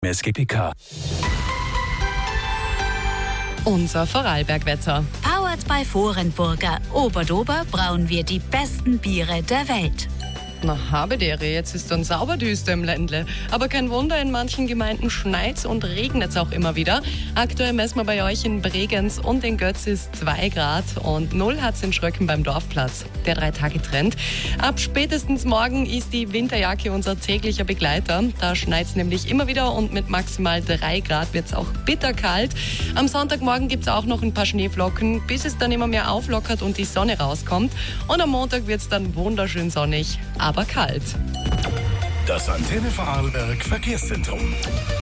SGPK. Unser Vorarlbergwetter. Powered by Vorenburger. Oberdober brauen wir die besten Biere der Welt. Na, habe dere, jetzt ist dann sauberdüster im Ländle. Aber kein Wunder, in manchen Gemeinden schneit's und regnet's auch immer wieder. Aktuell messen wir bei euch in Bregenz und in Götz ist 2 Grad und 0 hat's in Schröcken beim Dorfplatz. Der 3-Tage-Trend. Ab spätestens morgen ist die Winterjacke unser täglicher Begleiter. Da schneit's nämlich immer wieder und mit maximal 3 Grad wird's auch bitterkalt. Am Sonntagmorgen gibt's auch noch ein paar Schneeflocken, bis es dann immer mehr auflockert und die Sonne rauskommt. Und am Montag wird's dann wunderschön sonnig, aber kalt. Das Antenne Vorarlberg Verkehrszentrum.